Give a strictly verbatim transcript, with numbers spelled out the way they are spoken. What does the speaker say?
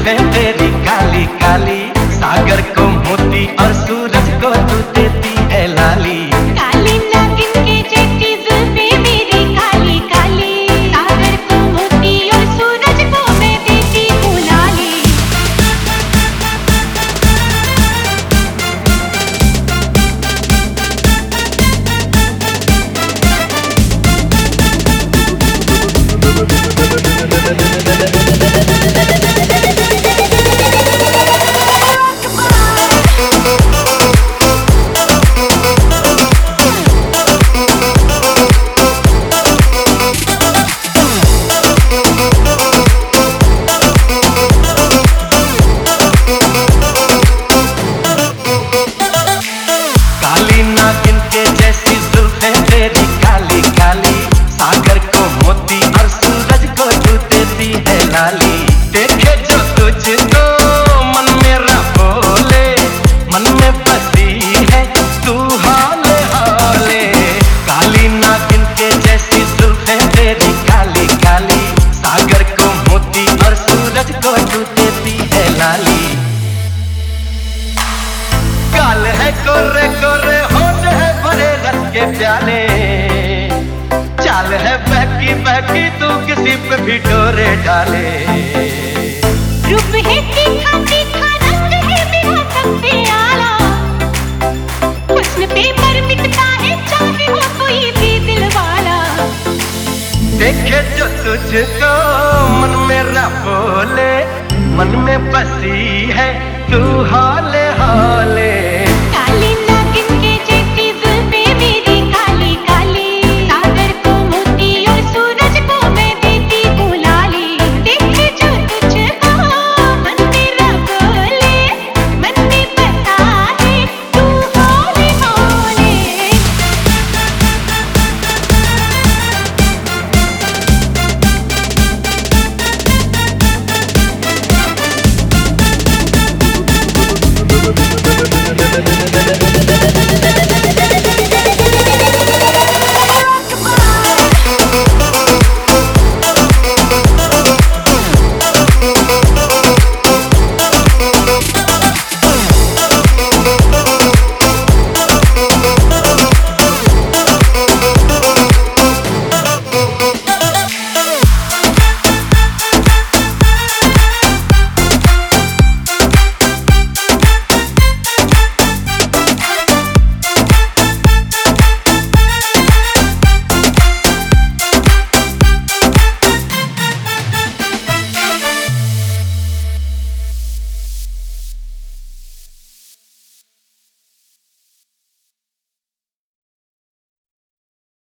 जुल्फें तेरी काली काली, सागर को मोती और सूरज को तू देती है लाली। काली नागिन के जैसी जुल्फें मेरी काली काली, सागर को मोती और सूरज को मैं देती हूँ लाली। काली नागिन के जैसी जुल्फें तेरी काली काली, सागर को मोती और सूरज को तू देती है लाली। देखे जो तुझको मन मेरा बोले, मन में बसी है तू हाले हाले। काली नागिन के जैसी जुल्फें तेरी काली काली, सागर को मोती और सूरज को तू देती है लाली। गाल है गोरे गोरे, होठ है भरे रस के प्याले, चाल है बहकी बहकी तू किसी पे भी डोरे डाले। रूप है तीखा तीखा, रंग है मेरा सबसे आला, हुस्न पे पर मिटता है चाहे हो कोई भी दिल वाला। देखे जो तुझको मन मेरा बोले, मन में बसी है तू हाले हाले।